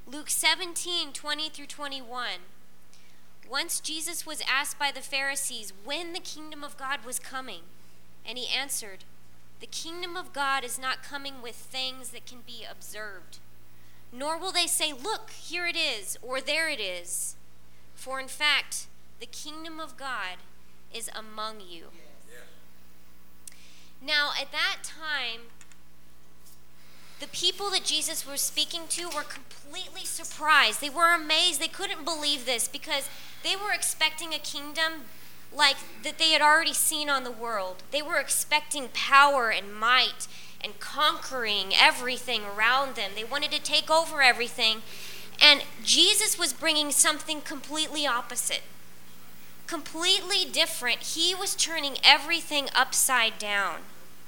Luke 17:20 through 21. Once Jesus was asked by the Pharisees when the kingdom of God was coming, and he answered, "The kingdom of God is not coming with things that can be observed, nor will they say, 'Look, here it is,' or 'there it is.' For in fact, the kingdom of God is among you." Yes. Now, at that time, the people that Jesus was speaking to were completely surprised. They were amazed. They couldn't believe this because they were expecting a kingdom like that they had already seen on the world. They were expecting power and might and conquering everything around them. They wanted to take over everything. And Jesus was bringing something completely opposite, completely different. He was turning everything upside down.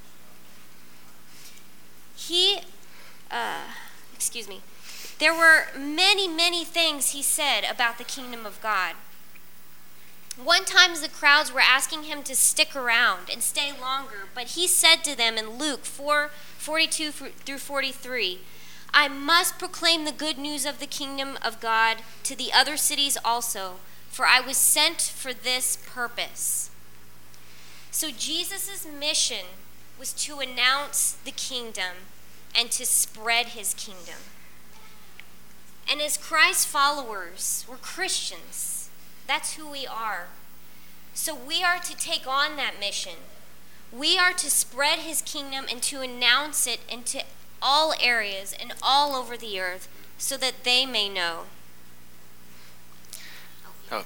There were many, many things he said about the kingdom of God. One time the crowds were asking him to stick around and stay longer, but he said to them in Luke 4:42 through 43, "I must proclaim the good news of the kingdom of God to the other cities also, for I was sent for this purpose." So Jesus' mission was to announce the kingdom and to spread his kingdom. And as Christ's followers, we're Christians. That's who we are. So we are to take on that mission. We are to spread his kingdom and to announce it into all areas and all over the earth so that they may know. Oh.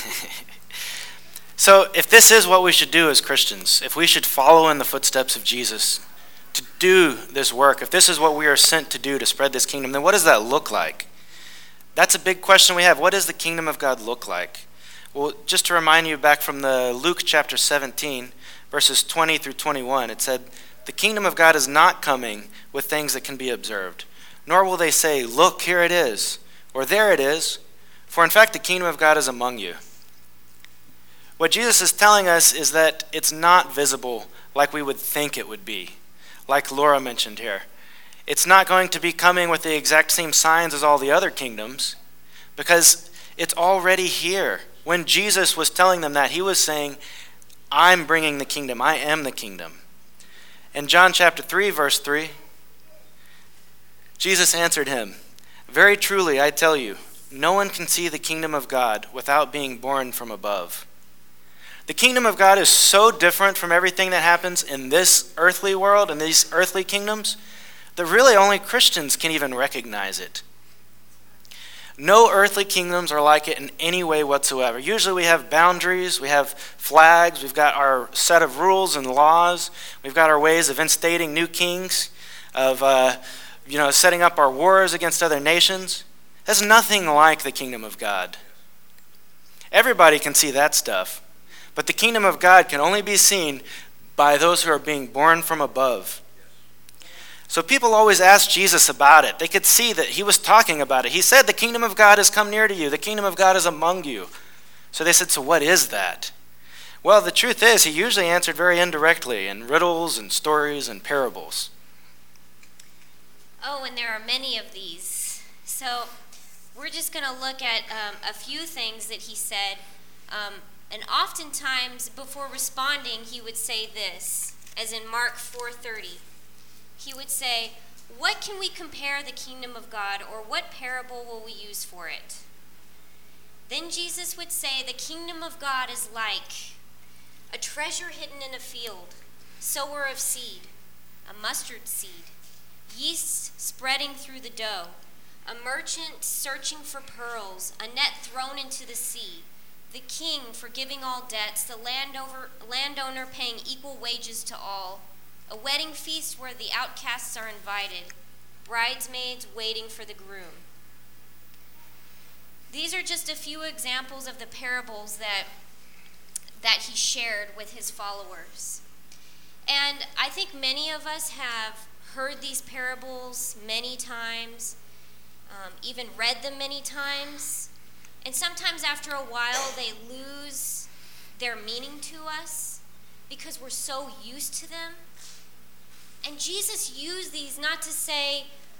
So if this is what we should do as Christians, if we should follow in the footsteps of Jesus to do this work, if this is what we are sent to do to spread this kingdom, then what does that look like? That's a big question we have. What does the kingdom of God look like? Well, just to remind you back from the Luke chapter 17, verses 20 through 21, it said, "The kingdom of God is not coming with things that can be observed, nor will they say, 'Look, here it is,' or 'there it is,' for in fact the kingdom of God is among you." What Jesus is telling us is that it's not visible like we would think it would be, like Laura mentioned here. It's not going to be coming with the exact same signs as all the other kingdoms because it's already here. When Jesus was telling them that, he was saying, "I'm bringing the kingdom. I am the kingdom." In John chapter 3, verse 3, Jesus answered him, "Very truly, I tell you, no one can see the kingdom of God without being born from above." The kingdom of God is so different from everything that happens in this earthly world and these earthly kingdoms that really only Christians can even recognize it. No earthly kingdoms are like it in any way whatsoever. Usually we have boundaries, we have flags, we've got our set of rules and laws, we've got our ways of instating new kings, of setting up our wars against other nations. That's nothing like the kingdom of God. Everybody can see that stuff, but the kingdom of God can only be seen by those who are being born from above. So people always ask Jesus about it. They could see that he was talking about it. He said, "The kingdom of God has come near to you. The kingdom of God is among you." So they said, "So what is that?" Well, the truth is, he usually answered very indirectly in riddles and stories and parables. Oh, and there are many of these. So we're just going to look at a few things that he said. And oftentimes, before responding, he would say this, as in Mark 4:30. He would say, "What can we compare the kingdom of God, or what parable will we use for it?" Then Jesus would say, "The kingdom of God is like a treasure hidden in a field, sower of seed, a mustard seed, yeast spreading through the dough, a merchant searching for pearls, a net thrown into the sea, the king forgiving all debts, the landowner paying equal wages to all, a wedding feast where the outcasts are invited, bridesmaids waiting for the groom." These are just a few examples of the parables that he shared with his followers. And I think many of us have heard these parables many times, even read them many times. And sometimes after a while they lose their meaning to us because we're so used to them. And Jesus used these not to say,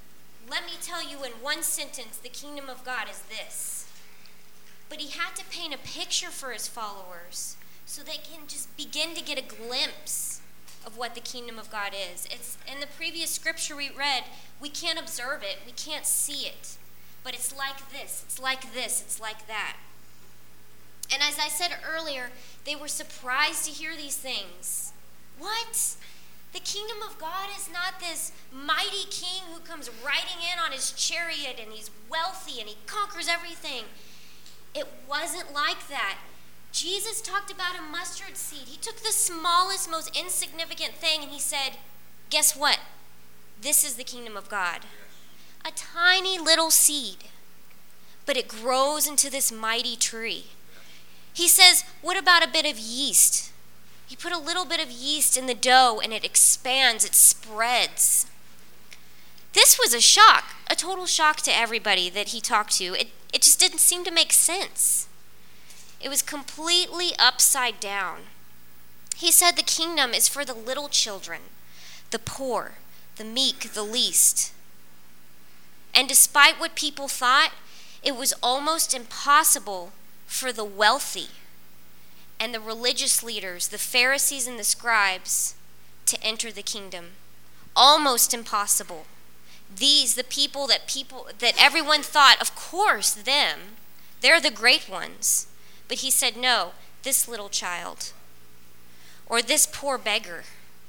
let me tell you in one sentence, the kingdom of God is this. But he had to paint a picture for his followers so they can just begin to get a glimpse of what the kingdom of God is. It's in the previous scripture we read, we can't observe it, we can't see it. But it's like this, it's like this, it's like that. And as I said earlier, they were surprised to hear these things. What? The kingdom of God is not this mighty king who comes riding in on his chariot and he's wealthy and he conquers everything. It wasn't like that. Jesus talked about a mustard seed. He took the smallest, most insignificant thing and he said, guess what? This is the kingdom of God. A tiny little seed, but it grows into this mighty tree. He says, what about a bit of yeast? You put a little bit of yeast in the dough and it expands, it spreads. This was a shock, a total shock to everybody that he talked to. It just didn't seem to make sense. It was completely upside down. He said the kingdom is for the little children, the poor, the meek, the least. And despite what people thought, it was almost impossible for the wealthy and the religious leaders, the Pharisees and the scribes, to enter the kingdom. Almost impossible. These, the people that everyone thought, of course, them, they're the great ones. But he said, no, this little child, or this poor beggar,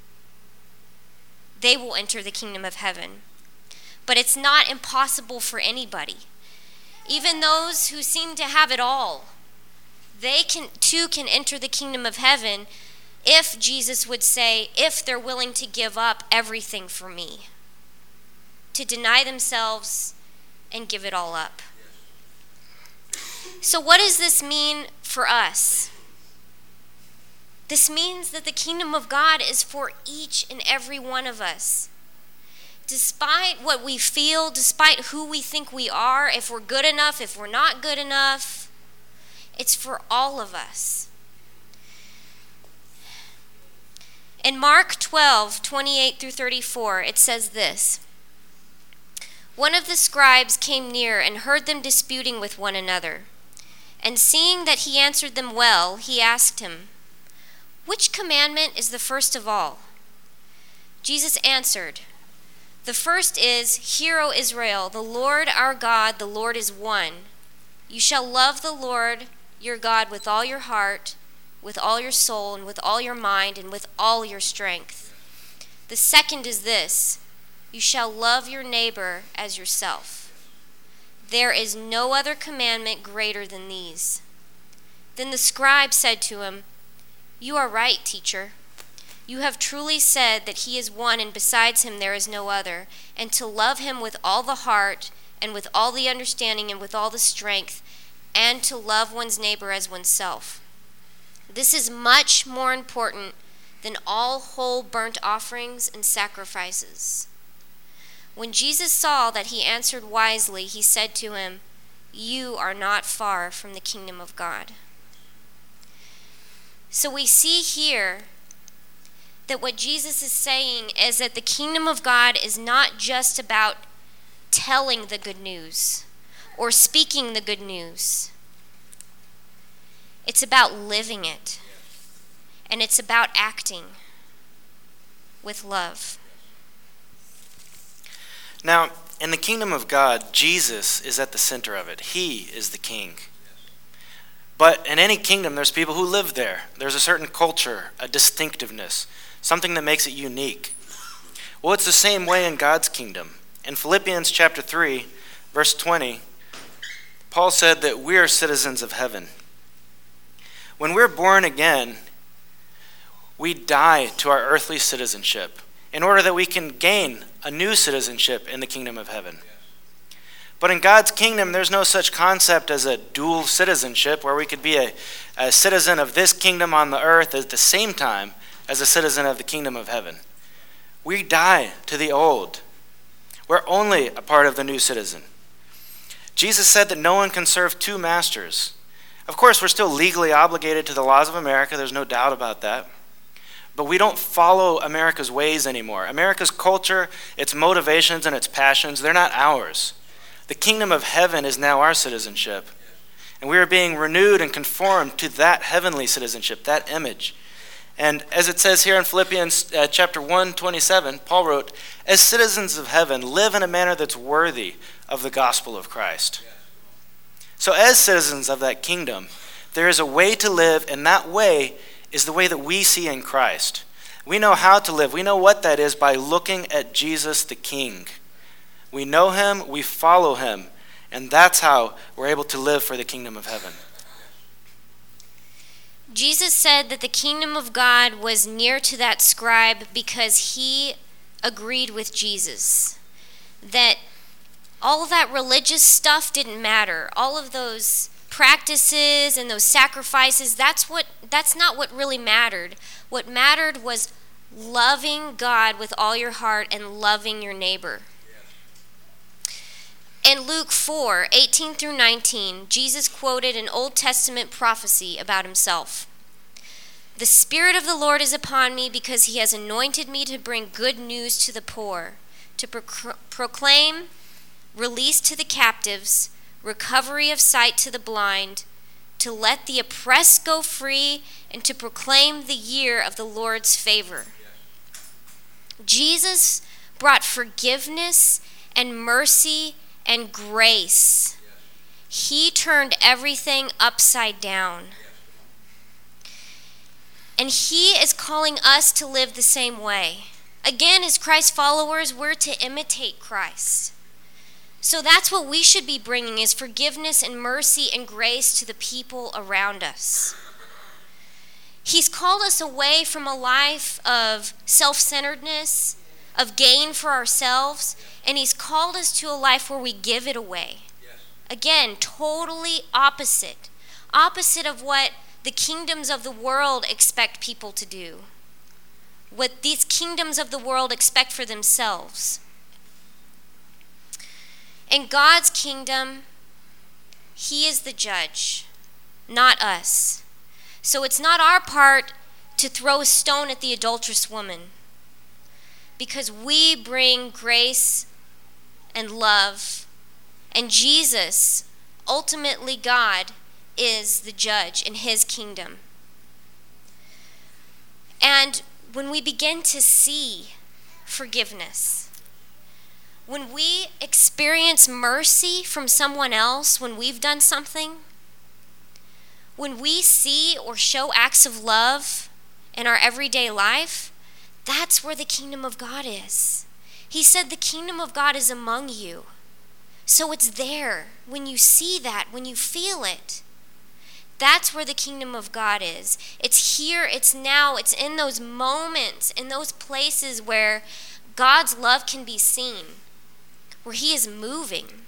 they will enter the kingdom of heaven. But it's not impossible for anybody. Even those who seem to have it all, they too can enter the kingdom of heaven if Jesus would say, if they're willing to give up everything for me, to deny themselves and give it all up. So what does this mean for us? This means that the kingdom of God is for each and every one of us. Despite what we feel, despite who we think we are, if we're good enough, if we're not good enough, it's for all of us. In Mark 12:28-34, it says this: one of the scribes came near and heard them disputing with one another. And seeing that he answered them well, he asked him, which commandment is the first of all? Jesus answered, the first is, hear, O Israel, the Lord our God, the Lord is one. You shall love the Lord your God with all your heart, with all your soul, and with all your mind, and with all your strength. The second is this, you shall love your neighbor as yourself. There is no other commandment greater than these. Then the scribe said to him, you are right, teacher. You have truly said that he is one, and besides him there is no other, and to love him with all the heart, and with all the understanding, and with all the strength, and to love one's neighbor as oneself. This is much more important than all whole burnt offerings and sacrifices. When Jesus saw that he answered wisely, he said to him, you are not far from the kingdom of God. So we see here that what Jesus is saying is that the kingdom of God is not just about telling the good news or speaking the good news. It's about living it. And it's about acting with love. Now, in the kingdom of God, Jesus is at the center of it. He is the king. But in any kingdom, there's people who live there. There's a certain culture, a distinctiveness, something that makes it unique. Well, it's the same way in God's kingdom. In Philippians chapter 3, verse 20, Paul said that we are citizens of heaven. When we're born again, we die to our earthly citizenship in order that we can gain a new citizenship in the kingdom of heaven. But in God's kingdom, there's no such concept as a dual citizenship where we could be a citizen of this kingdom on the earth at the same time as a citizen of the kingdom of heaven. We die to the old. We're only a part of the new citizen. Jesus said that no one can serve two masters. Of course, we're still legally obligated to the laws of America. There's no doubt about that. but we don't follow America's ways anymore. America's culture, its motivations, and its passions, they're not ours. The kingdom of heaven is now our citizenship. And we are being renewed and conformed to that heavenly citizenship, that image. And as it says here in Philippians chapter 1:27, Paul wrote, "As citizens of heaven, live in a manner that's worthy of the gospel of Christ." So as citizens of that kingdom, there is a way to live, and that way is the way that we see in Christ. We know how to live. We know what that is by looking at Jesus the King. We know him, we follow him, and that's how we're able to live for the kingdom of heaven. Jesus said that the kingdom of God was near to that scribe because he agreed with Jesus. That all of that religious stuff didn't matter. All of those practices and those sacrifices, that's not what really mattered. What mattered was loving God with all your heart and loving your neighbor. In Luke 4:18 through 19, Jesus quoted an Old Testament prophecy about himself. "The Spirit of the Lord is upon me because he has anointed me to bring good news to the poor, to proclaim release to the captives, recovery of sight to the blind, to let the oppressed go free, and to proclaim the year of the Lord's favor." Jesus brought forgiveness and mercy and grace. He turned everything upside down. And he is calling us to live the same way. Again, as Christ followers, we're to imitate Christ. So that's what we should be bringing, is forgiveness and mercy and grace to the people around us. He's called us away from a life of self-centeredness, of gain for ourselves, and he's called us to a life where we give it away. Again, totally opposite of what the kingdoms of the world expect people to do, what these kingdoms of the world expect for themselves. In God's kingdom, he is the judge, not us. So it's not our part to throw a stone at the adulterous woman, because we bring grace and love, and Jesus, ultimately God, is the judge in his kingdom. And when we begin to see forgiveness, when we experience mercy from someone else when we've done something, when we see or show acts of love in our everyday life, that's where the kingdom of God is. He said the kingdom of God is among you. So it's there. When you see that, when you feel it, that's where the kingdom of God is. It's here, it's now, it's in those moments, in those places where God's love can be seen, where he is moving.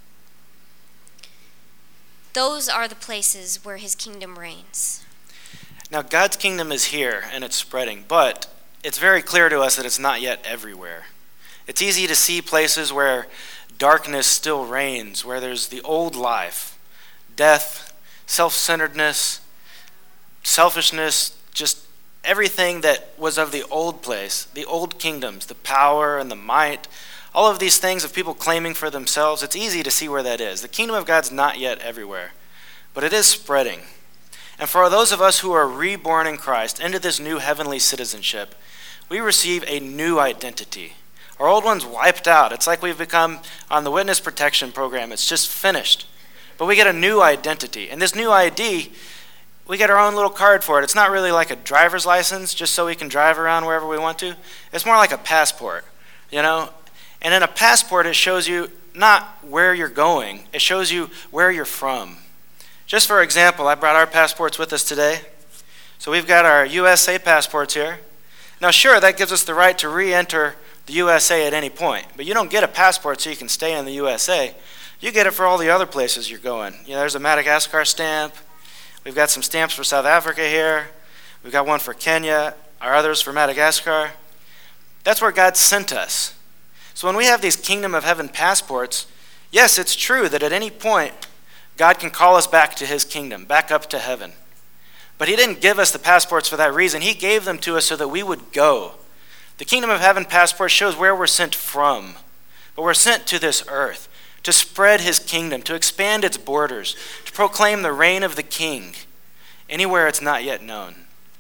Those are the places where his kingdom reigns. Now, God's kingdom is here and it's spreading, but it's very clear to us that it's not yet everywhere. It's easy to see places where darkness still reigns, where there's the old life, death, self-centeredness, selfishness, just everything that was of the old place, the old kingdoms, the power and the might, all of these things of people claiming for themselves. It's easy to see where that is. The kingdom of God's not yet everywhere, but it is spreading. And for those of us who are reborn in Christ into this new heavenly citizenship, we receive a new identity. Our old one's wiped out. It's like we've become on the witness protection program. It's just finished. But we get a new identity. And this new ID, we get our own little card for it. It's not really like a driver's license just so we can drive around wherever we want to. It's more like a passport, you know? And in a passport, it shows you not where you're going. It shows you where you're from. Just for example, I brought our passports with us today. So we've got our USA passports here. Now, sure, that gives us the right to re-enter the USA at any point. But you don't get a passport so you can stay in the USA. You get it for all the other places you're going. You know, there's a Madagascar stamp. We've got some stamps for South Africa here. We've got one for Kenya. Our others for Madagascar. That's where God sent us. So when we have these kingdom of heaven passports, yes, it's true that at any point, God can call us back to his kingdom, back up to heaven. But he didn't give us the passports for that reason. He gave them to us so that we would go. The kingdom of heaven passport shows where we're sent from. But we're sent to this earth to spread his kingdom, to expand its borders, to proclaim the reign of the king anywhere it's not yet known.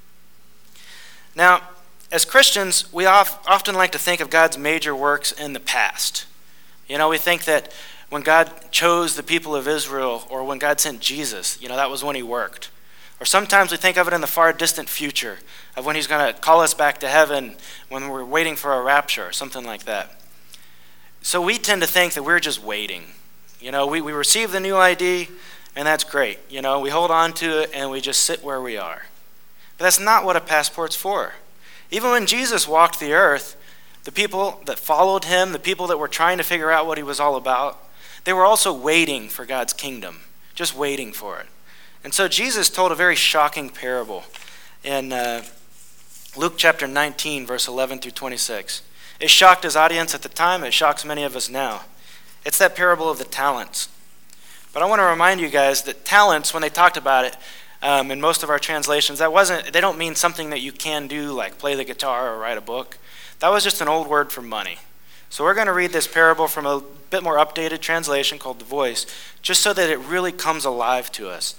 Now, as Christians, we often like to think of God's major works in the past. We think that when God chose the people of Israel or when God sent Jesus, that was when he worked. Or sometimes we think of it in the far distant future, of when he's going to call us back to heaven when we're waiting for a rapture or something like that. So we tend to think that we're just waiting. We receive the new ID, and that's great. We hold on to it, and we just sit where we are. But that's not what a passport's for. Even when Jesus walked the earth, the people that followed him, the people that were trying to figure out what he was all about, they were also waiting for God's kingdom, just waiting for it. And so Jesus told a very shocking parable in Luke chapter 19, verse 11 through 26. It shocked his audience at the time. It shocks many of us now. It's that parable of the talents. But I want to remind you guys that talents, when they talked about it, in most of our translations, they don't mean something that you can do, like play the guitar or write a book. That was just an old word for money. So we're going to read this parable from a bit more updated translation called The Voice, just so that it really comes alive to us.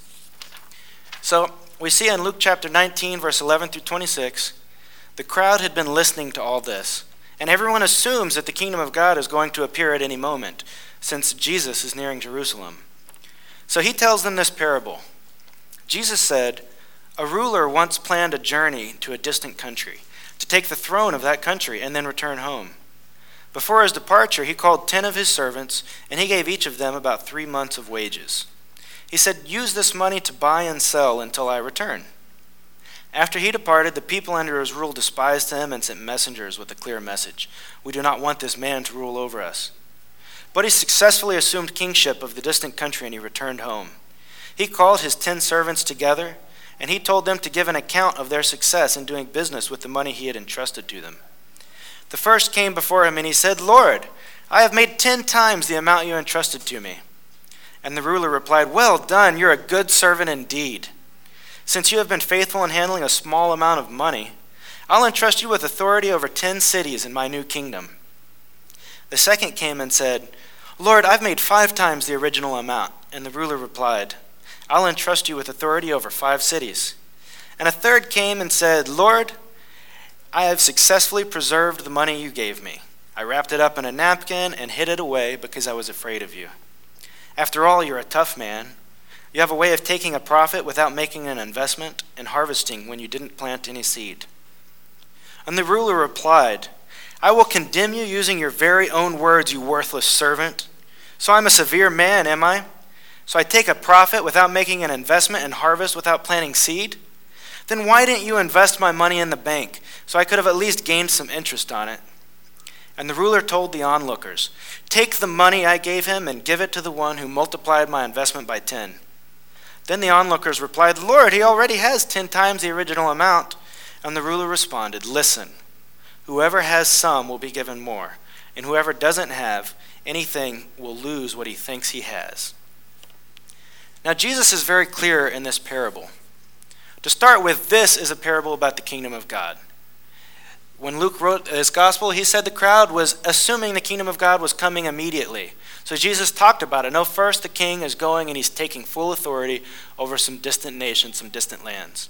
So we see in Luke chapter 19, verse 11 through 26, the crowd had been listening to all this, and everyone assumes that the kingdom of God is going to appear at any moment, since Jesus is nearing Jerusalem. So he tells them this parable. Jesus said, "A ruler once planned a journey to a distant country, to take the throne of that country and then return home. Before his departure, he called 10 of his servants, and he gave each of them about 3 months of wages. He said, 'Use this money to buy and sell until I return.' After he departed, the people under his rule despised him and sent messengers with a clear message. 'We do not want this man to rule over us.' But he successfully assumed kingship of the distant country, and he returned home. He called his 10 servants together, and he told them to give an account of their success in doing business with the money he had entrusted to them. The first came before him, and he said, 'Lord, I have made 10 times the amount you entrusted to me.' And the ruler replied, 'Well done, you're a good servant indeed. Since you have been faithful in handling a small amount of money, I'll entrust you with authority over 10 cities in my new kingdom.' The second came and said, 'Lord, I've made 5 times the original amount.' And the ruler replied, 'I'll entrust you with authority over 5 cities.' And a third came and said, 'Lord, I have successfully preserved the money you gave me. I wrapped it up in a napkin and hid it away because I was afraid of you. After all, you're a tough man. You have a way of taking a profit without making an investment and harvesting when you didn't plant any seed.' And the ruler replied, 'I will condemn you using your very own words, you worthless servant. So I'm a severe man, am I? So I take a profit without making an investment and harvest without planting seed? Then why didn't you invest my money in the bank so I could have at least gained some interest on it?' And the ruler told the onlookers, 'Take the money I gave him and give it to the one who multiplied my investment by 10. Then the onlookers replied, 'Lord, he already has 10 times the original amount.' And the ruler responded, 'Listen, whoever has some will be given more, and whoever doesn't have anything will lose what he thinks he has.'" Now Jesus is very clear in this parable. To start with, this is a parable about the kingdom of God. When Luke wrote his gospel, he said the crowd was assuming the kingdom of God was coming immediately. So Jesus talked about it. No, first the king is going and he's taking full authority over some distant nations, some distant lands.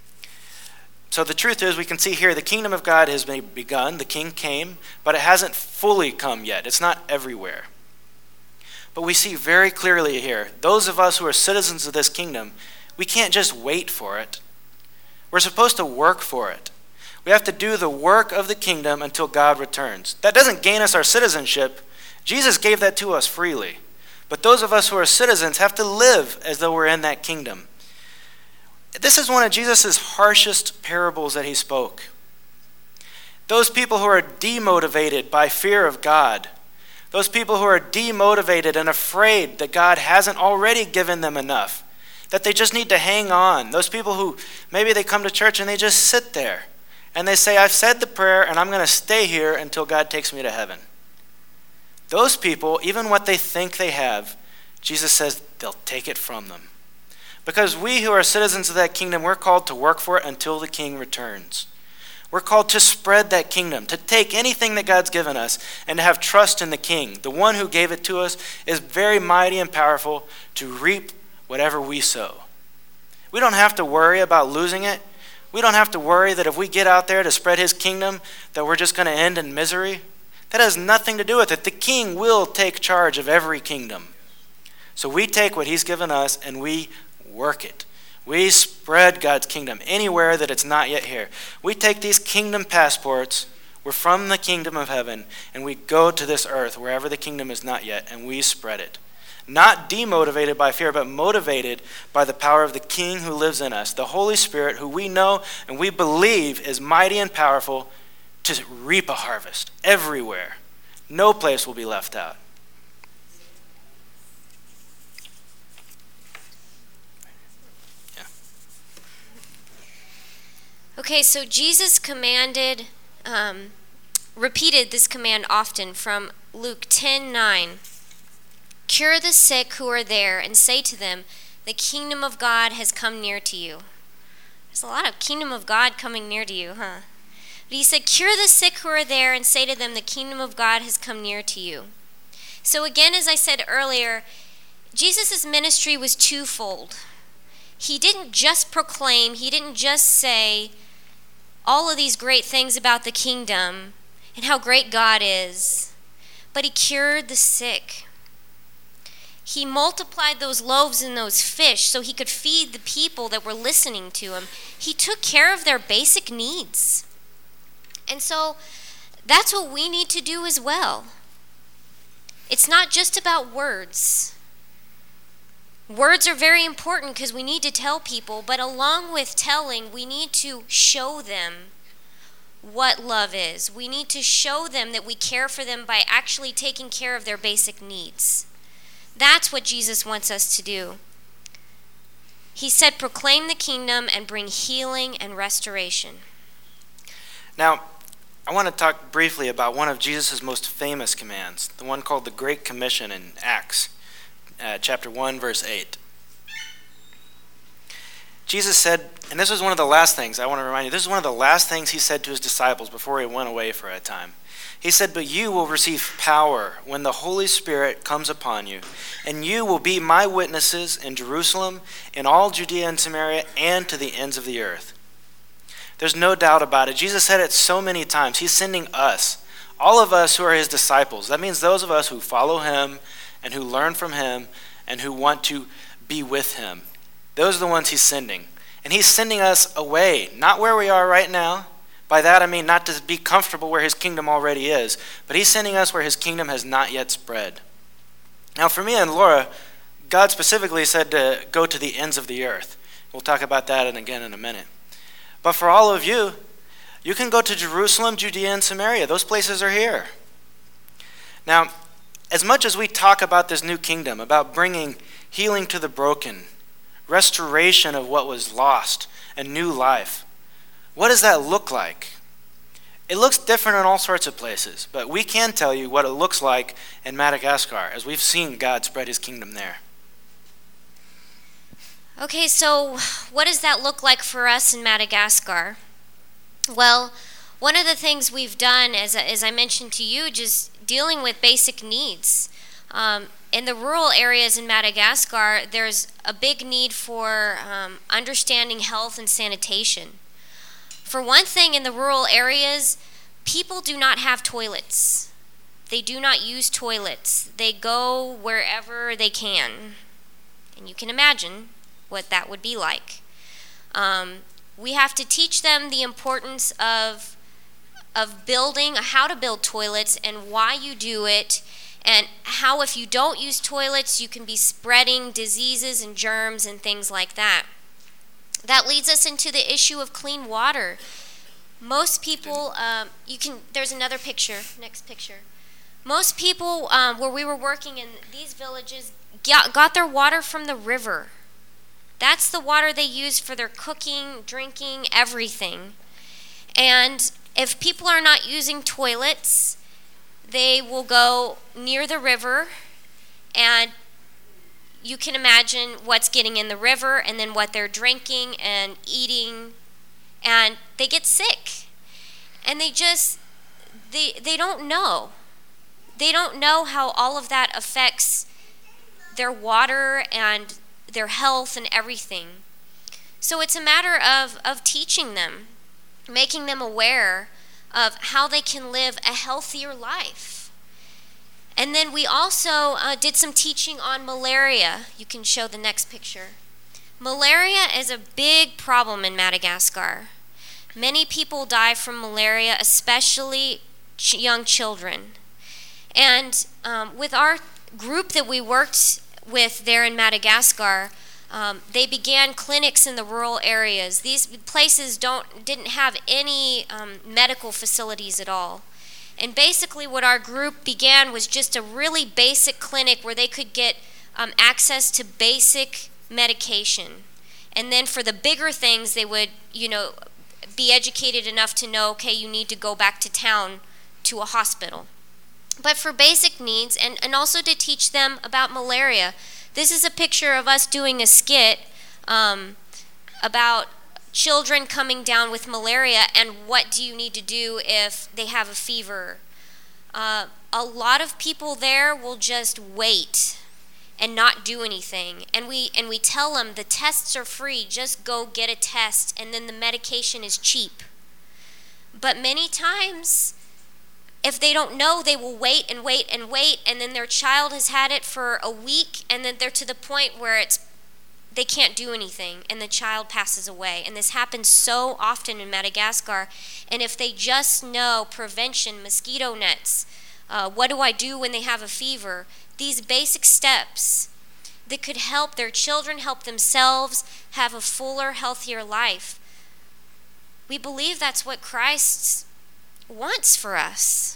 So the truth is, we can see here the kingdom of God has begun. The king came, but it hasn't fully come yet. It's not everywhere. But we see very clearly here, those of us who are citizens of this kingdom, we can't just wait for it. We're supposed to work for it. We have to do the work of the kingdom until God returns. That doesn't gain us our citizenship. Jesus gave that to us freely. But those of us who are citizens have to live as though we're in that kingdom. This is one of Jesus' harshest parables that he spoke. Those people who are demotivated by fear of God, those people who are demotivated and afraid that God hasn't already given them enough, that they just need to hang on. Those people who maybe they come to church and they just sit there and they say, "I've said the prayer and I'm going to stay here until God takes me to heaven." Those people, even what they think they have, Jesus says they'll take it from them. Because we who are citizens of that kingdom, we're called to work for it until the king returns. We're called to spread that kingdom, to take anything that God's given us and to have trust in the king. The one who gave it to us is very mighty and powerful to reap whatever we sow. We don't have to worry about losing it. We don't have to worry that if we get out there to spread his kingdom, that we're just going to end in misery. That has nothing to do with it. The king will take charge of every kingdom. So we take what he's given us and we work it. We spread God's kingdom anywhere that it's not yet here. We take these kingdom passports, we're from the kingdom of heaven, and we go to this earth, wherever the kingdom is not yet, and we spread it. Not demotivated by fear, but motivated by the power of the King who lives in us, the Holy Spirit, who we know and we believe is mighty and powerful to reap a harvest everywhere. No place will be left out. Okay, so Jesus repeated this command often from Luke 10:9. Cure the sick who are there and say to them, the kingdom of God has come near to you. There's a lot of kingdom of God coming near to you, huh? But he said, cure the sick who are there and say to them, the kingdom of God has come near to you. So again, as I said earlier, Jesus' ministry was twofold. He didn't just proclaim, he didn't just say all of these great things about the kingdom and how great God is, but he cured the sick. He multiplied those loaves and those fish so he could feed the people that were listening to him. He took care of their basic needs. And so that's what we need to do as well. It's not just about words. Words are very important because we need to tell people, but along with telling, we need to show them what love is. We need to show them that we care for them by actually taking care of their basic needs. That's what Jesus wants us to do. He said, proclaim the kingdom and bring healing and restoration. Now, I want to talk briefly about one of Jesus' most famous commands, the one called the Great Commission in Acts, chapter 1, verse 8. Jesus said, and this was one of the last things, I want to remind you, this is one of the last things he said to his disciples before he went away for a time. He said, but you will receive power when the Holy Spirit comes upon you, and you will be my witnesses in Jerusalem, in all Judea and Samaria, and to the ends of the earth. There's no doubt about it. Jesus said it so many times. He's sending us, all of us who are his disciples. That means those of us who follow him and who learn from him and who want to be with him. Those are the ones he's sending. And he's sending us away, not where we are right now. By that I mean not to be comfortable where his kingdom already is, but he's sending us where his kingdom has not yet spread. Now for me and Laura, God specifically said to go to the ends of the earth. We'll talk about that again in a minute. But for all of you, you can go to Jerusalem, Judea, and Samaria. Those places are here. Now, as much as we talk about this new kingdom, about bringing healing to the broken, restoration of what was lost, and new life, what does that look like? It looks different in all sorts of places, but we can tell you what it looks like in Madagascar, as we've seen God spread his kingdom there. Okay, so what does that look like for us in Madagascar? Well, one of the things we've done, as I mentioned to you, just dealing with basic needs. In the rural areas in Madagascar, there's a big need for understanding health and sanitation. For one thing, in the rural areas, people do not have toilets. They do not use toilets. They go wherever they can. And you can imagine what that would be like. We have to teach them the importance of building, how to build toilets and why you do it, and how if you don't use toilets, you can be spreading diseases and germs and things like that. That leads us into the issue of clean water. Most people, there's another picture, next picture. Most people, where we were working in these villages, got their water from the river. That's the water they use for their cooking, drinking, everything. And if people are not using toilets, they will go near the river and you can imagine what's getting in the river and then what they're drinking and eating, and they get sick. And they don't know. They don't know how all of that affects their water and their health and everything. So it's a matter of teaching them, making them aware of how they can live a healthier life. And then we also did some teaching on malaria. You can show the next picture. Malaria is a big problem in Madagascar. Many people die from malaria, especially young children. And with our group that we worked with there in Madagascar, they began clinics in the rural areas. These places didn't have any medical facilities at all. And basically what our group began was just a really basic clinic where they could get access to basic medication. And then for the bigger things, they would, be educated enough to know, okay, you need to go back to town to a hospital. But for basic needs, and also to teach them about malaria. This is a picture of us doing a skit about children coming down with malaria and what do you need to do if they have a fever. A lot of people there will just wait and not do anything. And we tell them the tests are free, just go get a test, and then the medication is cheap. But many times, if they don't know, they will wait and wait and wait, and then their child has had it for a week, and then they're to the point where they can't do anything, and the child passes away. And this happens so often in Madagascar. And if they just know prevention, mosquito nets, what do I do when they have a fever, these basic steps that could help their children, help themselves, have a fuller, healthier life. We believe that's what Christ wants for us.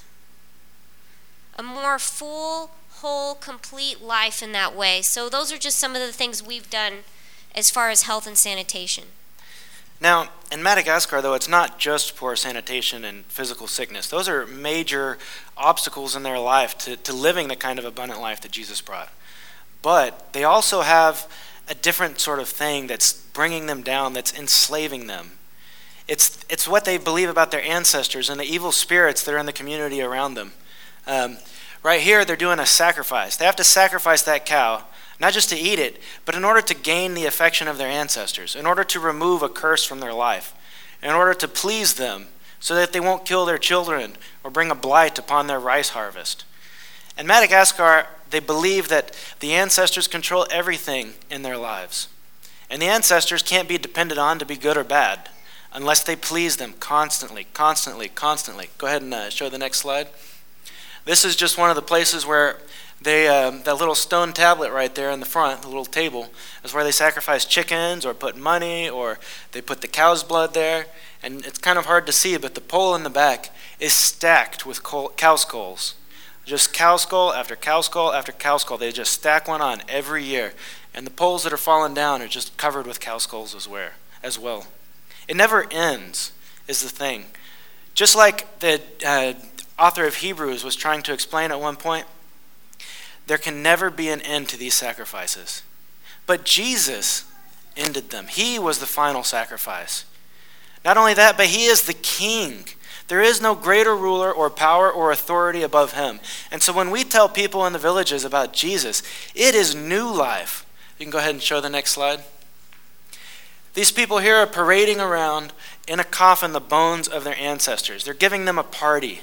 A more full, whole, complete life in that way. So those are just some of the things we've done as far as health and sanitation. Now, in Madagascar, though, it's not just poor sanitation and physical sickness. Those are major obstacles in their life to living the kind of abundant life that Jesus brought. But they also have a different sort of thing that's bringing them down, that's enslaving them. It's what they believe about their ancestors and the evil spirits that are in the community around them. Right here, they're doing a sacrifice. They have to sacrifice that cow, not just to eat it, but in order to gain the affection of their ancestors, in order to remove a curse from their life, in order to please them so that they won't kill their children or bring a blight upon their rice harvest. In Madagascar, they believe that the ancestors control everything in their lives. And the ancestors can't be depended on to be good or bad unless they please them constantly, constantly, constantly. Go ahead and show the next slide. This is just one of the places where that little stone tablet right there in the front, the little table, is where they sacrifice chickens or put money, or they put the cow's blood there. And it's kind of hard to see, but the pole in the back is stacked with cow skulls. Just cow skull after cow skull after cow skull. They just stack one on every year. And the poles that are falling down are just covered with cow skulls as well. It never ends, is the thing. Just like the author of Hebrews was trying to explain at one point, there can never be an end to these sacrifices. But Jesus ended them. He was the final sacrifice. Not only that, but he is the king. There is no greater ruler or power or authority above him. And so when we tell people in the villages about Jesus, it is new life. You can go ahead and show the next slide. These people here are parading around in a coffin the bones of their ancestors. They're giving them a party.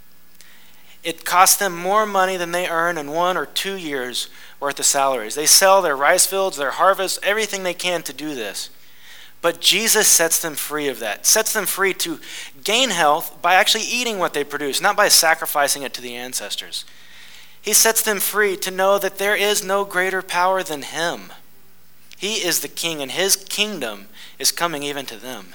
It costs them more money than they earn in 1 or 2 years worth of salaries. They sell their rice fields, their harvests, everything they can to do this. But Jesus sets them free of that, sets them free to gain health by actually eating what they produce, not by sacrificing it to the ancestors. He sets them free to know that there is no greater power than him. He is the king, and his kingdom is coming even to them.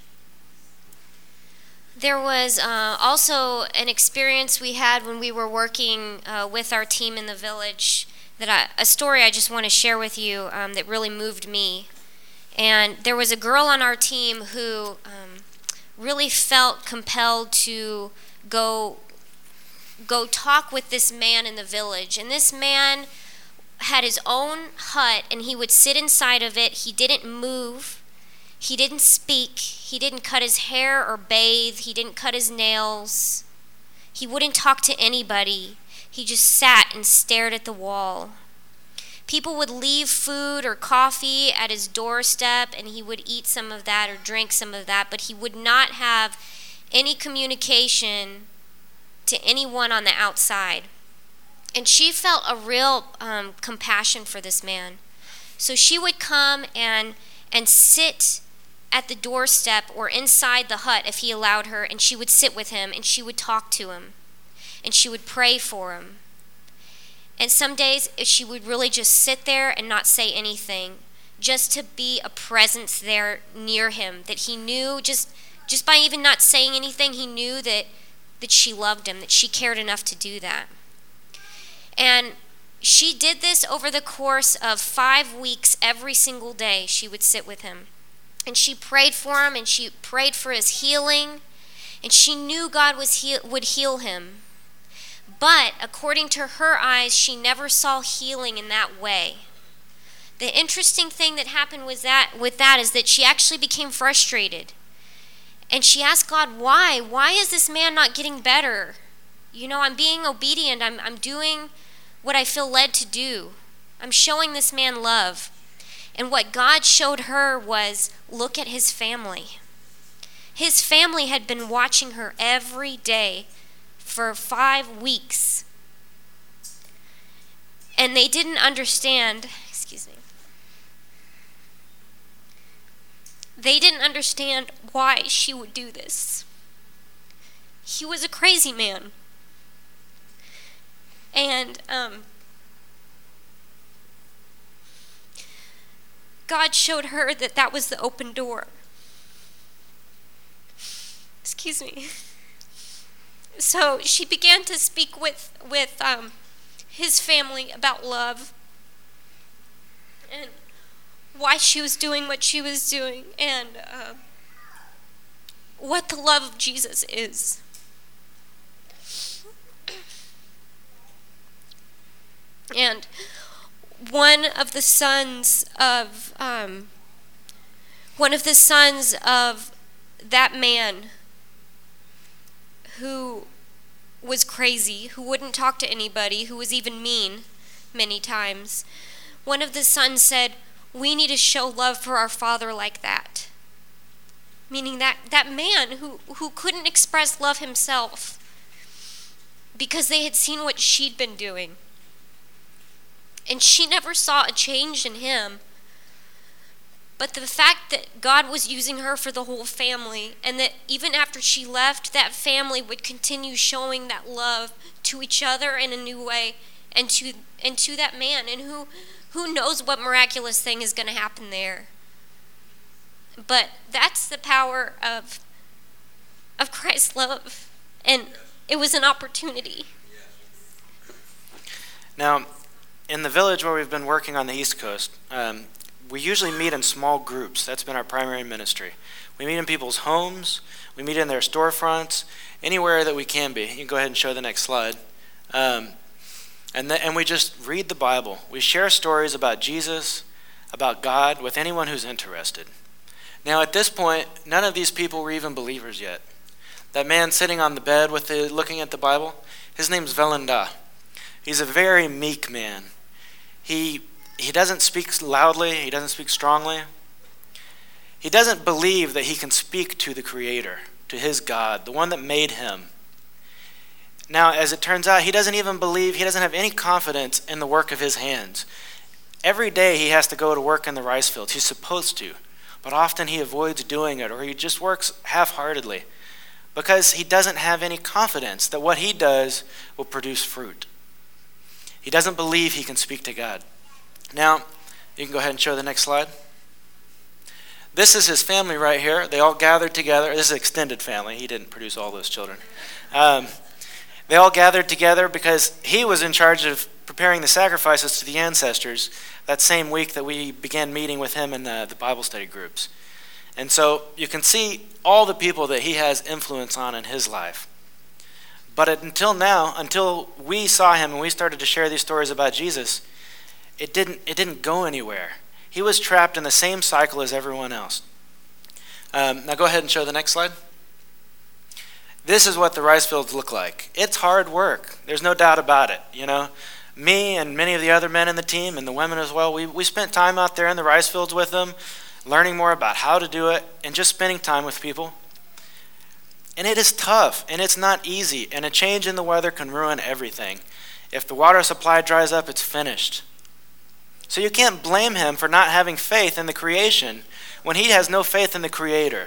There was also an experience we had when we were working with our team in the village, a story I just want to share with you that really moved me. And there was a girl on our team who really felt compelled to go talk with this man in the village. And this man had his own hut, and he would sit inside of it. He didn't move. He didn't speak. He didn't cut his hair or bathe. He didn't cut his nails. He wouldn't talk to anybody. He just sat and stared at the wall. People would leave food or coffee at his doorstep, and he would eat some of that or drink some of that, but he would not have any communication to anyone on the outside. And she felt a real compassion for this man. So she would come and sit at the doorstep or inside the hut if he allowed her, and she would sit with him and she would talk to him and she would pray for him. And some days she would really just sit there and not say anything, just to be a presence there near him, that he knew just by even not saying anything, he knew that she loved him, that she cared enough to do that. And she did this over the course of 5 weeks. Every single day she would sit with him. And she prayed for him, and she prayed for his healing. And she knew God would heal him. But according to her eyes, she never saw healing in that way. The interesting thing that happened with that is that she actually became frustrated. And she asked God, why? Why is this man not getting better? You know, I'm being obedient. I'm doing what I feel led to do. I'm showing this man love. And what God showed her was, look at his family. His family had been watching her every day for 5 weeks. And they didn't understand, they didn't understand why she would do this. He was a crazy man. And God showed her that was the open door. So she began to speak with his family about love and why she was doing what she was doing, and what the love of Jesus is. And one of the sons of that man who was crazy, who wouldn't talk to anybody, who was even mean many times, one of the sons said, we need to show love for our father like that. Meaning that man who couldn't express love himself because they had seen what she'd been doing. And she never saw a change in him. But the fact that God was using her for the whole family, and that even after she left, that family would continue showing that love to each other in a new way, and to that man, and who knows what miraculous thing is going to happen there. But that's the power of Christ's love, and it was an opportunity. Now, in the village where we've been working on the East Coast, we usually meet in small groups. That's been our primary ministry. We meet in people's homes. We meet in their storefronts, anywhere that we can be. You can go ahead and show the next slide. And we just read the Bible. We share stories about Jesus, about God, with anyone who's interested. Now, at this point, none of these people were even believers yet. That man sitting on the bed looking at the Bible, his name's Velanda. He's a very meek man. He doesn't speak loudly. He doesn't speak strongly. He doesn't believe that he can speak to the Creator, to his God, the one that made him. Now, as it turns out, he doesn't even believe, he doesn't have any confidence in the work of his hands. Every day he has to go to work in the rice fields. He's supposed to, but often he avoids doing it, or he just works half-heartedly because he doesn't have any confidence that what he does will produce fruit. He doesn't believe he can speak to God. Now, you can go ahead and show the next slide. This is his family right here. They all gathered together. This is an extended family. He didn't produce all those children. They all gathered together because he was in charge of preparing the sacrifices to the ancestors that same week that we began meeting with him in the Bible study groups. And so you can see all the people that he has influence on in his life. But until now, until we saw him and we started to share these stories about Jesus, it didn't go anywhere. He was trapped in the same cycle as everyone else. Now go ahead and show the next slide. This is what the rice fields look like. It's hard work. There's no doubt about it. Me and many of the other men in the team and the women as well, we spent time out there in the rice fields with them, learning more about how to do it and just spending time with people. And it is tough and it's not easy, and a change in the weather can ruin everything. If the water supply dries up, it's finished. So you can't blame him for not having faith in the creation when he has no faith in the Creator.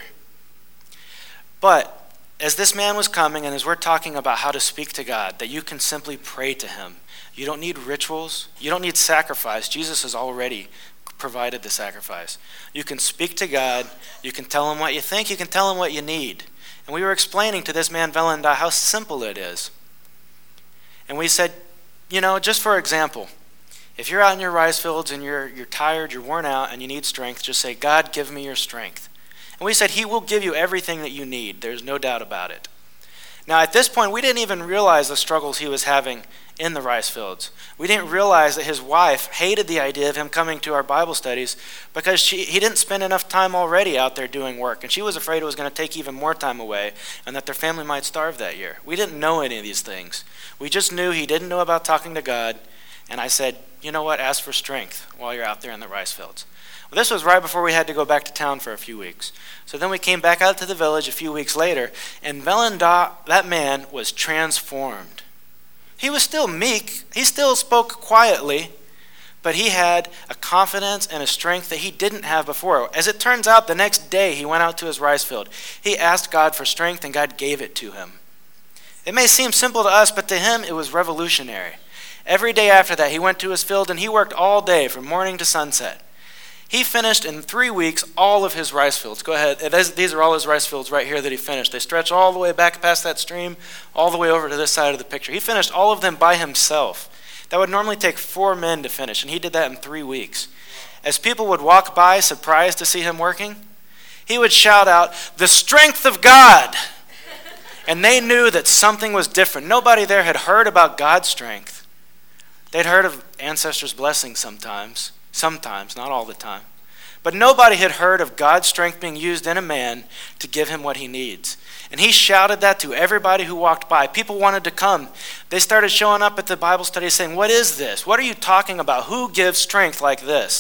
But as this man was coming, and as we're talking about how to speak to God, that you can simply pray to him. You don't need rituals. You don't need sacrifice. Jesus has already provided the sacrifice. You can speak to God. You can tell him what you think. You can tell him what you need. And we were explaining to this man, Velanda, how simple it is. And we said, just for example, if you're out in your rice fields and you're tired, you're worn out, and you need strength, just say, God, give me your strength. And we said he will give you everything that you need. There's no doubt about it. Now, at this point, we didn't even realize the struggles he was having in the rice fields. We didn't realize that his wife hated the idea of him coming to our Bible studies because he didn't spend enough time already out there doing work, and she was afraid it was going to take even more time away and that their family might starve that year. We didn't know any of these things. We just knew he didn't know about talking to God, and I said, you know what, ask for strength while you're out there in the rice fields. Well, this was right before we had to go back to town for a few weeks. So then we came back out to the village a few weeks later, and Velanda, that man, was transformed. He was still meek. He still spoke quietly, but he had a confidence and a strength that he didn't have before. As it turns out, the next day he went out to his rice field. He asked God for strength, and God gave it to him. It may seem simple to us, but to him it was revolutionary. Every day after that, he went to his field, and he worked all day from morning to sunset. He finished in 3 weeks all of his rice fields. Go ahead. These are all his rice fields right here that he finished. They stretch all the way back past that stream, all the way over to this side of the picture. He finished all of them by himself. That would normally take 4 men to finish, and he did that in 3 weeks. As people would walk by, surprised to see him working, he would shout out, "The strength of God!" And they knew that something was different. Nobody there had heard about God's strength. They'd heard of ancestors' blessings sometimes, not all the time. But nobody had heard of God's strength being used in a man to give him what he needs. And he shouted that to everybody who walked by. People wanted to come. They started showing up at the Bible study saying, "What is this? What are you talking about? Who gives strength like this?"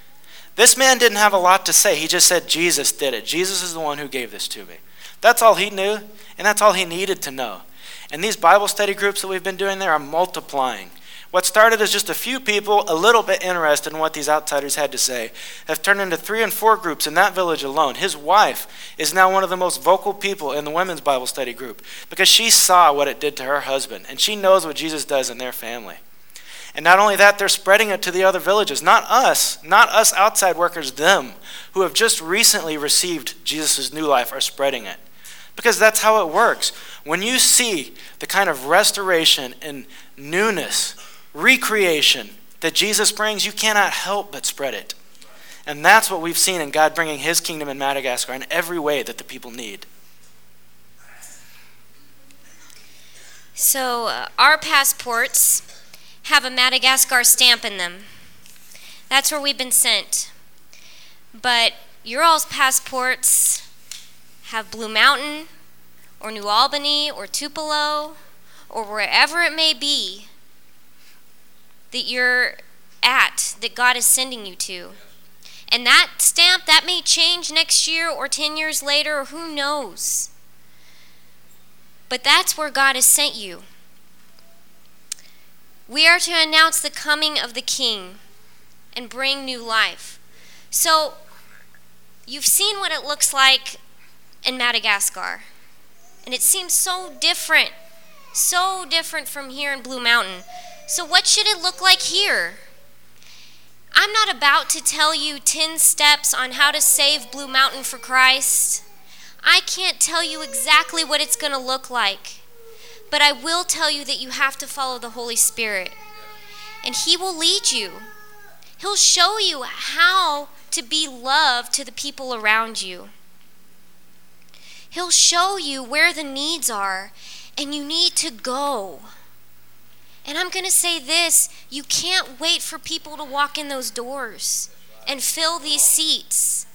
This man didn't have a lot to say. He just said, "Jesus did it. Jesus is the one who gave this to me." That's all he knew, and that's all he needed to know. And these Bible study groups that we've been doing there are multiplying. What started as just a few people a little bit interested in what these outsiders had to say have turned into 3 and 4 groups in that village alone. His wife is now one of the most vocal people in the women's Bible study group because she saw what it did to her husband, and she knows what Jesus does in their family. And not only that, they're spreading it to the other villages. Not us outside workers, them who have just recently received Jesus' new life are spreading it. Because that's how it works. When you see the kind of restoration and newness, recreation that Jesus brings, you cannot help but spread it. And that's what we've seen in God bringing his kingdom in Madagascar in every way that the people need. So our passports have a Madagascar stamp in them. That's where we've been sent. But your all's passports have Blue Mountain or New Albany or Tupelo or wherever it may be that you're at, that God is sending you to. And that stamp, that may change next year or 10 years later, or who knows. But that's where God has sent you. We are to announce the coming of the King and bring new life. So, you've seen what it looks like in Madagascar. And it seems so different from here in Blue Mountain. So what should it look like here? I'm not about to tell you 10 steps on how to save Blue Mountain for Christ. I can't tell you exactly what it's going to look like. But I will tell you that you have to follow the Holy Spirit. And he will lead you. He'll show you how to be love to the people around you. He'll show you where the needs are, and you need to go. And I'm going to say this, you can't wait for people to walk in those doors and fill these seats.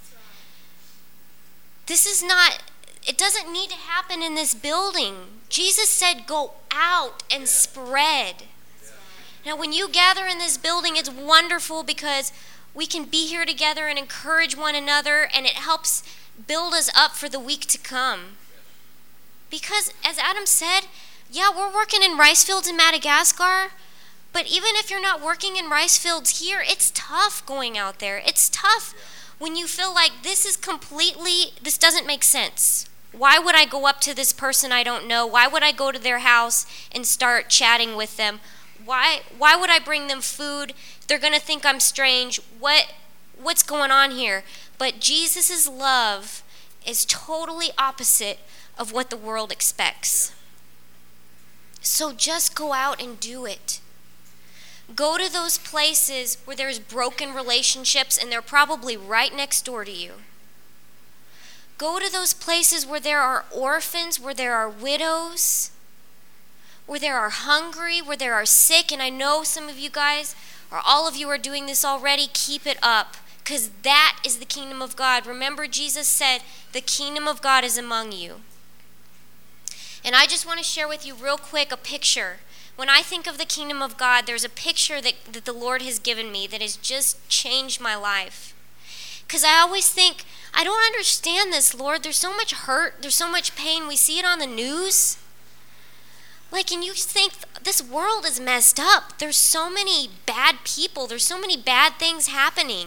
It doesn't need to happen in this building. Jesus said, go out and spread. Now, when you gather in this building, it's wonderful because we can be here together and encourage one another, and it helps build us up for the week to come. Because, as Adam said, yeah, we're working in rice fields in Madagascar, but even if you're not working in rice fields here, it's tough going out there. It's tough when you feel like this doesn't make sense. Why would I go up to this person I don't know? Why would I go to their house and start chatting with them? Why would I bring them food? They're going to think I'm strange. What's going on here? But Jesus' love is totally opposite of what the world expects. So just go out and do it. Go to those places where there's broken relationships, and they're probably right next door to you. Go to those places where there are orphans, where there are widows, where there are hungry, where there are sick. And I know some of you guys, or all of you are doing this already. Keep it up, because that is the kingdom of God. Remember, Jesus said, the kingdom of God is among you. And I just want to share with you real quick a picture. When I think of the kingdom of God, there's a picture that the Lord has given me that has just changed my life. Because I always think, I don't understand this, Lord. There's so much hurt. There's so much pain. We see it on the news. And you think this world is messed up. There's so many bad people. There's so many bad things happening.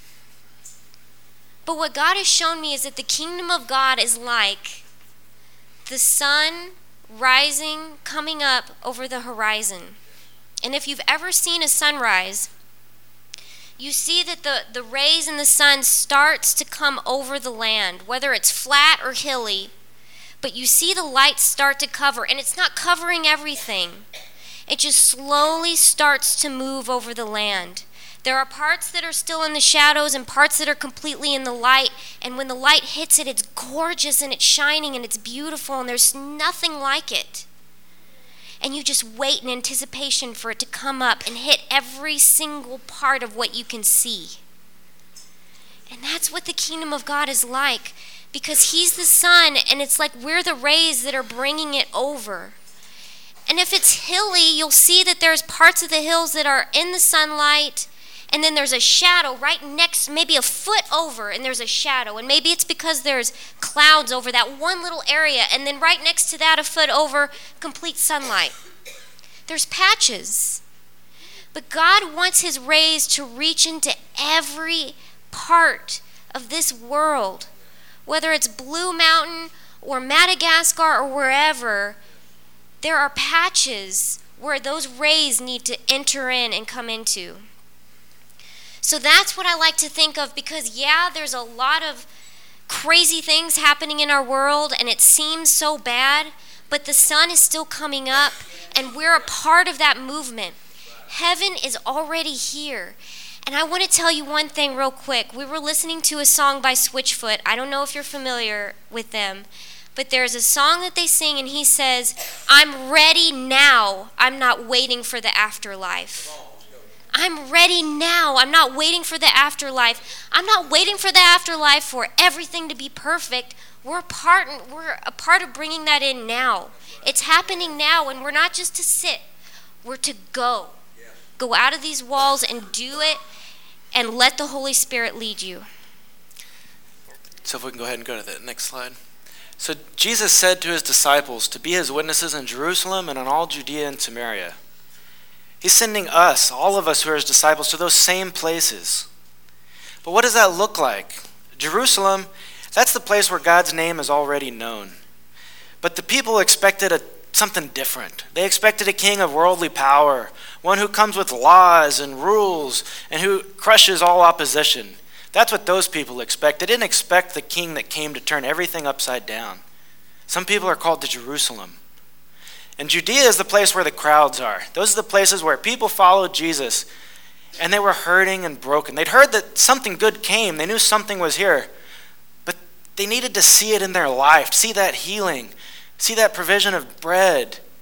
But what God has shown me is that the kingdom of God is like the sun rising, coming up over the horizon. And if you've ever seen a sunrise, you see that the rays in the sun starts to come over the land, whether it's flat or hilly. But you see the light start to cover, and it's not covering everything. It just slowly starts to move over the land. There are parts that are still in the shadows and parts that are completely in the light. And when the light hits it, it's gorgeous and it's shining and it's beautiful, and there's nothing like it. And you just wait in anticipation for it to come up and hit every single part of what you can see. And that's what the kingdom of God is like, because he's the sun, and it's like we're the rays that are bringing it over. And if it's hilly, you'll see that there's parts of the hills that are in the sunlight, and then there's a shadow right next, maybe a foot over, and there's a shadow. And maybe it's because there's clouds over that one little area, and then right next to that, a foot over, complete sunlight. There's patches. But God wants his rays to reach into every part of this world. Whether it's Blue Mountain or Madagascar or wherever, there are patches where those rays need to enter in and come into. So that's what I like to think of, because there's a lot of crazy things happening in our world, and it seems so bad, but the sun is still coming up, and we're a part of that movement. Heaven is already here. And I want to tell you one thing real quick. We were listening to a song by Switchfoot. I don't know if you're familiar with them, but there's a song that they sing, and he says, I'm ready now. I'm not waiting for the afterlife. I'm ready now. I'm not waiting for the afterlife. I'm not waiting for the afterlife for everything to be perfect. We're a part of bringing that in now. It's happening now, and we're not just to sit. We're to go. Go out of these walls and do it, and let the Holy Spirit lead you. So if we can go ahead and go to the next slide. So Jesus said to his disciples to be his witnesses in Jerusalem and in all Judea and Samaria. He's sending us, all of us who are his disciples, to those same places. But what does that look like? Jerusalem, that's the place where God's name is already known. But the people expected something different. They expected a king of worldly power, one who comes with laws and rules and who crushes all opposition. That's what those people expect. They didn't expect the king that came to turn everything upside down. Some people are called to Jerusalem. And Judea is the place where the crowds are. Those are the places where people followed Jesus, and they were hurting and broken. They'd heard that something good came. They knew something was here. But they needed to see it in their life, see that healing, see that provision of bread,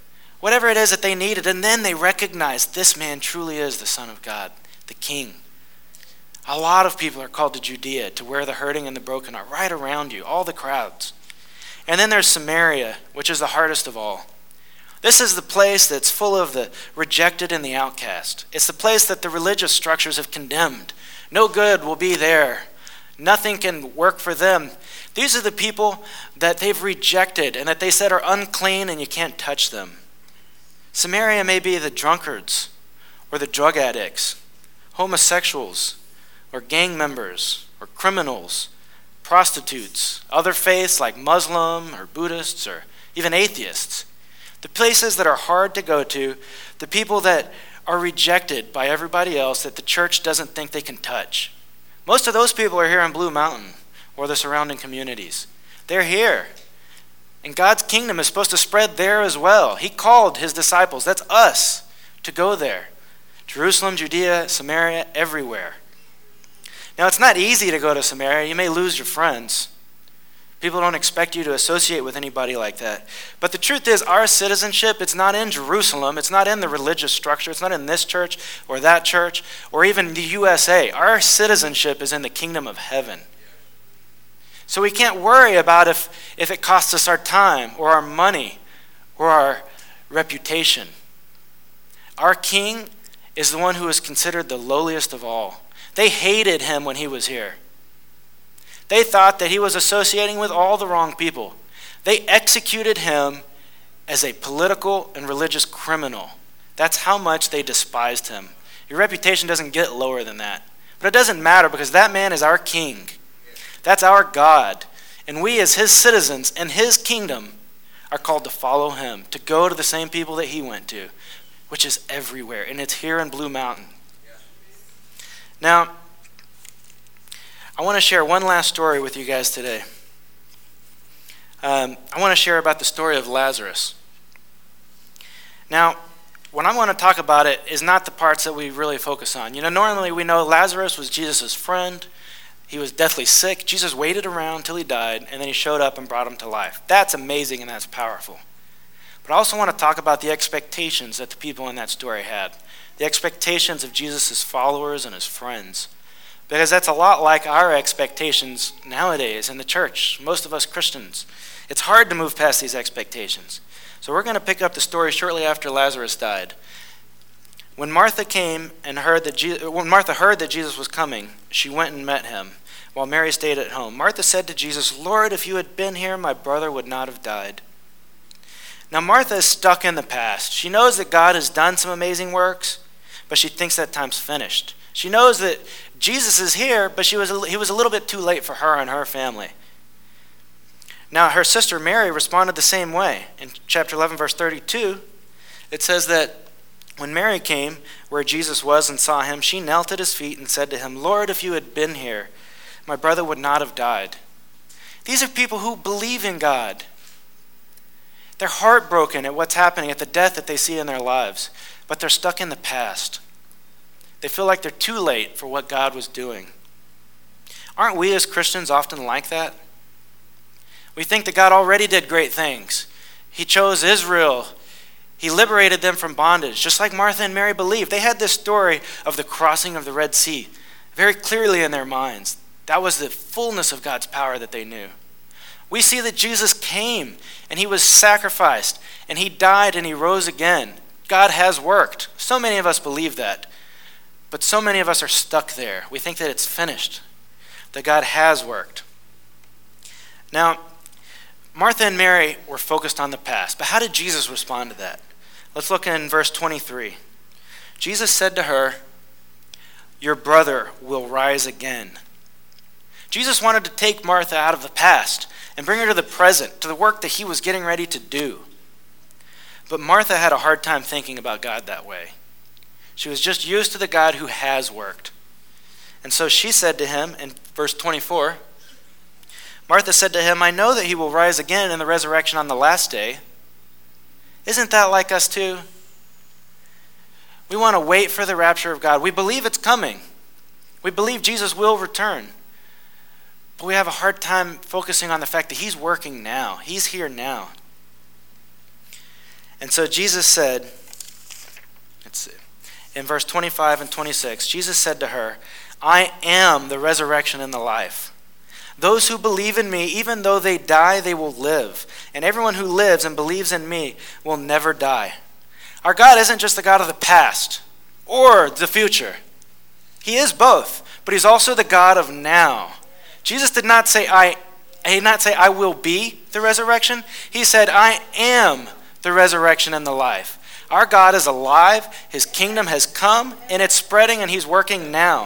whatever it is that they needed, and then they recognized this man truly is the Son of God, the King. A lot of people are called to Judea, to where the hurting and the broken are, right around you, all the crowds. And then there's Samaria, which is the hardest of all. This is the place that's full of the rejected and the outcast. It's the place that the religious structures have condemned. No good will be there. Nothing can work for them. These are the people that they've rejected and that they said are unclean and you can't touch them. Samaria may be the drunkards or the drug addicts, homosexuals or gang members or criminals, prostitutes, other faiths like Muslim or Buddhists or even atheists. The places that are hard to go to, the people that are rejected by everybody else that the church doesn't think they can touch. Most of those people are here in Blue Mountain or the surrounding communities. They're here. And God's kingdom is supposed to spread there as well. He called his disciples, that's us, to go there. Jerusalem, Judea, Samaria, everywhere. Now, it's not easy to go to Samaria. You may lose your friends. People don't expect you to associate with anybody like that. But the truth is, our citizenship, it's not in Jerusalem. It's not in the religious structure. It's not in this church or that church or even the USA. Our citizenship is in the kingdom of heaven. So we can't worry about if it costs us our time or our money or our reputation. Our king is the one who is considered the lowliest of all. They hated him when he was here. They thought that he was associating with all the wrong people. They executed him as a political and religious criminal. That's how much they despised him. Your reputation doesn't get lower than that. But it doesn't matter because that man is our king. That's our God. And we as his citizens and his kingdom are called to follow him, to go to the same people that he went to, which is everywhere. And it's here in Blue Mountain. Now, I want to share one last story with you guys today. I want to share about the story of Lazarus. Now, what I want to talk about it is not the parts that we really focus on. Normally we know Lazarus was Jesus' friend. He was deathly sick. Jesus waited around until he died, and then he showed up and brought him to life. That's amazing and that's powerful. But I also want to talk about the expectations that the people in that story had. The expectations of Jesus' followers and his friends. Because that's a lot like our expectations nowadays in the church, most of us Christians. It's hard to move past these expectations. So we're going to pick up the story shortly after Lazarus died. When Martha heard that Jesus was coming, she went and met him, while Mary stayed at home. Martha said to Jesus, "Lord, if you had been here, my brother would not have died." Now Martha is stuck in the past. She knows that God has done some amazing works, but she thinks that time's finished. She knows that Jesus is here, but he was a little bit too late for her and her family. Now, her sister Mary responded the same way. In chapter 11, verse 32, it says that when Mary came where Jesus was and saw him, she knelt at his feet and said to him, "Lord, if you had been here, my brother would not have died." These are people who believe in God. They're heartbroken at what's happening, at the death that they see in their lives, but they're stuck in the past. They feel like they're too late for what God was doing. Aren't we as Christians often like that? We think that God already did great things. He chose Israel. He liberated them from bondage, just like Martha and Mary believed. They had this story of the crossing of the Red Sea very clearly in their minds. That was the fullness of God's power that they knew. We see that Jesus came and he was sacrificed and he died and he rose again. God has worked. So many of us believe that. But so many of us are stuck there. We think that it's finished, that God has worked. Now, Martha and Mary were focused on the past, but how did Jesus respond to that? Let's look in verse 23. Jesus said to her, "Your brother will rise again." Jesus wanted to take Martha out of the past and bring her to the present, to the work that he was getting ready to do. But Martha had a hard time thinking about God that way. She was just used to the God who has worked. And so she said to him in verse 24, Martha said to him, "I know that he will rise again in the resurrection on the last day." Isn't that like us too? We want to wait for the rapture of God. We believe it's coming. We believe Jesus will return. But we have a hard time focusing on the fact that he's working now. He's here now. And so Jesus said, let's see, in verse 25 and 26, Jesus said to her, I am the resurrection and the life. Those who believe in me, even though they die, they will live. And everyone who lives and believes in me will never die. Our God isn't just the God of the past or the future. He is both, but he's also the God of now. Jesus did not say, I will be the resurrection. He said, I am the resurrection and the life. Our God is alive. His kingdom has come, and it's spreading, and he's working now.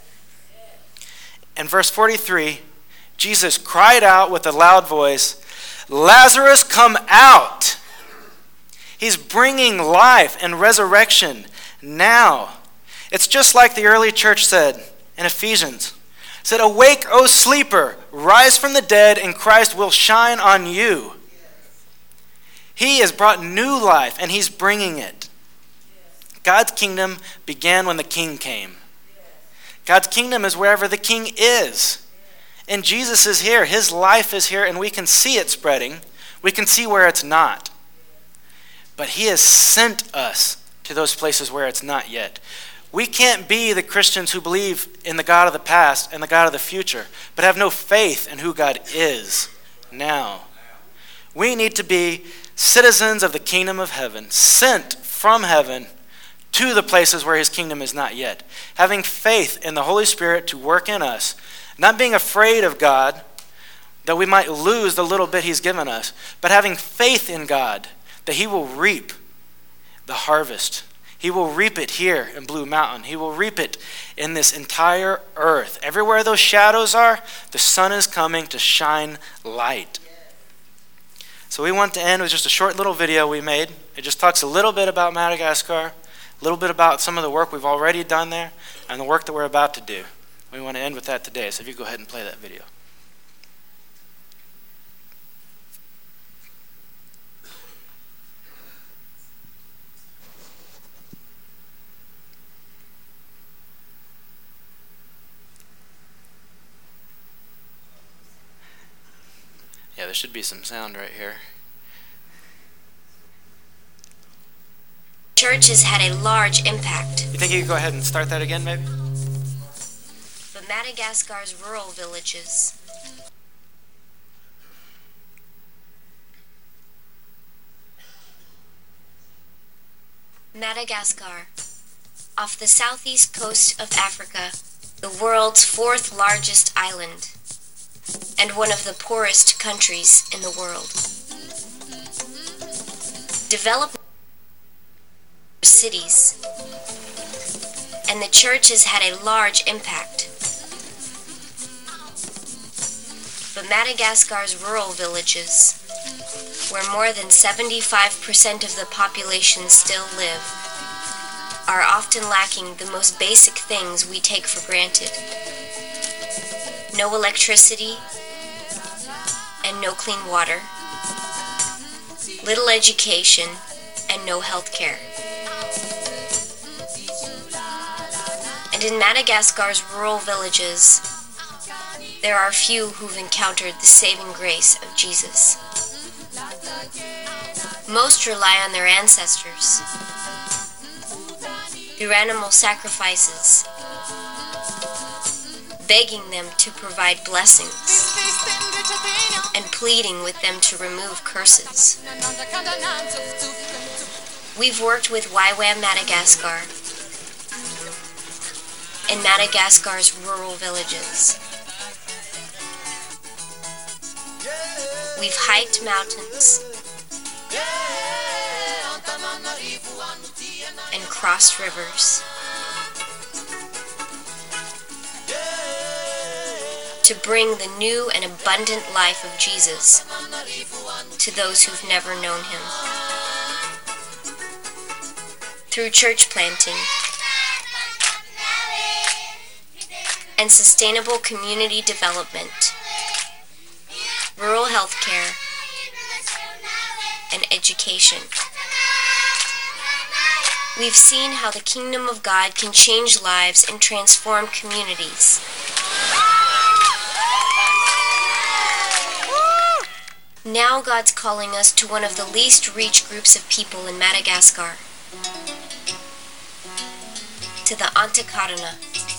In verse 43, Jesus cried out with a loud voice, Lazarus, come out. He's bringing life and resurrection now. It's just like the early church said in Ephesians. It said, awake, O sleeper, rise from the dead, and Christ will shine on you. He has brought new life, and he's bringing it. God's kingdom began when the king came. God's kingdom is wherever the king is. And Jesus is here. His life is here, and we can see it spreading. We can see where it's not. But he has sent us to those places where it's not yet. We can't be the Christians who believe in the God of the past and the God of the future, but have no faith in who God is now. We need to be citizens of the kingdom of heaven, sent from heaven to the places where his kingdom is not yet. Having faith in the Holy Spirit to work in us, not being afraid of God, that we might lose the little bit he's given us, but having faith in God, that he will reap the harvest. He will reap it here in Blue Mountain. He will reap it in this entire earth. Everywhere those shadows are, the sun is coming to shine light. So we want to end with just a short little video we made. It just talks a little bit about Madagascar, a little bit about some of the work we've already done there, and the work that we're about to do. We want to end with that today, so if you go ahead and play that video. Yeah, there should be some sound right here. Church has had a large impact. You think you could go ahead and start that again, maybe? But Madagascar's rural villages. Madagascar, off the southeast coast of Africa, the world's fourth largest island, and one of the poorest countries in the world. Developed cities, and the church has had a large impact. But Madagascar's rural villages, where more than 75% of the population still live, are often lacking the most basic things we take for granted. No electricity and no clean water, little education and no health care. And in Madagascar's rural villages, there are few who've encountered the saving grace of Jesus. Most rely on their ancestors through animal sacrifices, begging them to provide blessings and pleading with them to remove curses. We've worked with YWAM Madagascar in Madagascar's rural villages. We've hiked mountains and crossed rivers to bring the new and abundant life of Jesus to those who've never known him. Through church planting and sustainable community development, rural health care, and education. We've seen how the kingdom of God can change lives and transform communities. Now God's calling us to one of the least reached groups of people in Madagascar, to the Antakarana,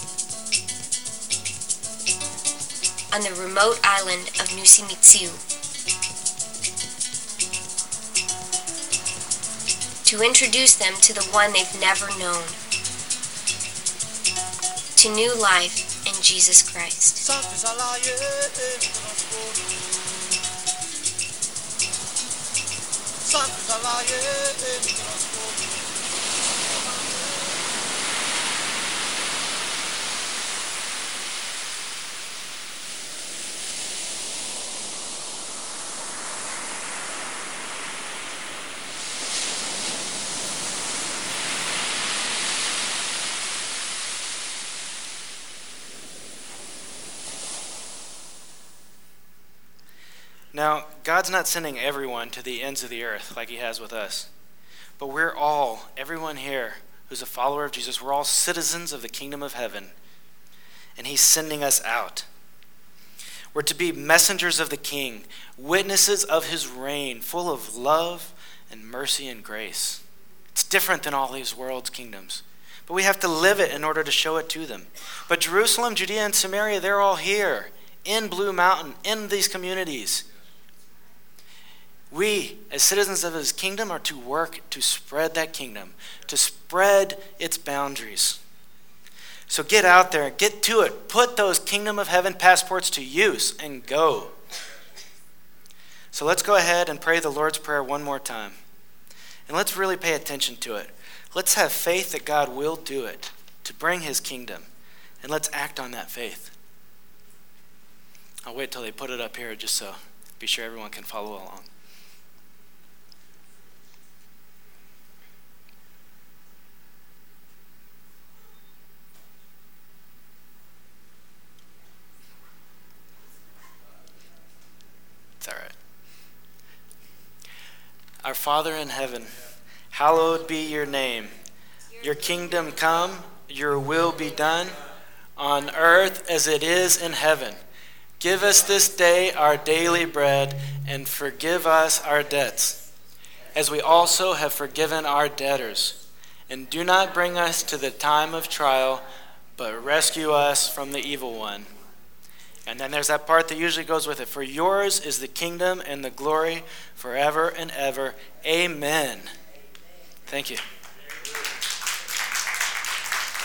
on the remote island of Nusimitsu, to introduce them to the one they've never known, to new life in Jesus Christ. Now, God's not sending everyone to the ends of the earth like he has with us. But everyone here who's a follower of Jesus, we're all citizens of the kingdom of heaven. And he's sending us out. We're to be messengers of the King, witnesses of his reign, full of love and mercy and grace. It's different than all these world's kingdoms. But we have to live it in order to show it to them. But Jerusalem, Judea, and Samaria, they're all here in Blue Mountain, in these communities. We, as citizens of his kingdom, are to work to spread that kingdom, to spread its boundaries. So get out there, get to it. Put those kingdom of heaven passports to use and go. So let's go ahead and pray the Lord's Prayer one more time. And let's really pay attention to it. Let's have faith that God will do it to bring his kingdom. And let's act on that faith. I'll wait till they put it up here just so be sure everyone can follow along. It's all right. Our Father in heaven, hallowed be your name. Your kingdom come, your will be done, on earth as it is in heaven. Give us this day our daily bread, and forgive us our debts, as we also have forgiven our debtors. And do not bring us to the time of trial, but rescue us from the evil one. And then there's that part that usually goes with it. For yours is the kingdom and the glory forever and ever. Amen. Thank you.